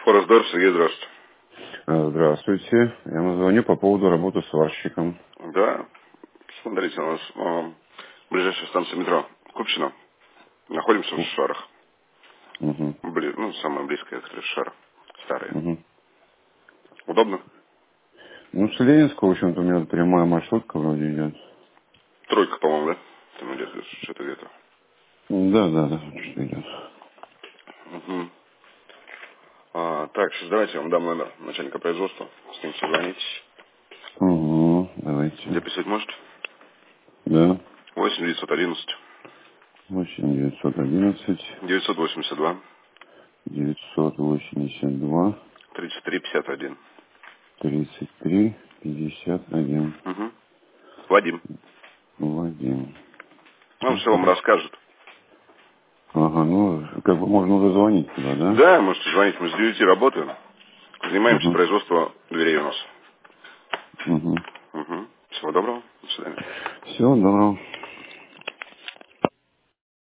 Форестдор, Сергей, здравствуйте. Здравствуйте. Я вам звоню по поводу работы сварщиком. Да, смотрите, у нас ближайшая станция метро Купчино. Находимся в Шарах. Угу. Самая близкая к Шарах. Старые. Угу. Удобно? Ну, с Ленинского, в общем-то, у меня прямая маршрутка вроде идет. Тройка, по-моему, да? Там идет что-то где-то. Да, что идет. Угу. Так, сейчас давайте я вам дам номер начальника производства. С ним созвонитесь. Угу, давайте. Записать можете? Да. 8 911 8 911 982 982 33 51. 33 51. Угу. Вадим. Владимир. Он Ну, все вам хорошо. расскажет. Ага, ну, как бы можно уже звонить туда, да? Да, можете звонить. Мы с 9 работаем. Занимаемся Угу. производством дверей у нас. Угу. Угу. Всего доброго. До свидания. Всего доброго.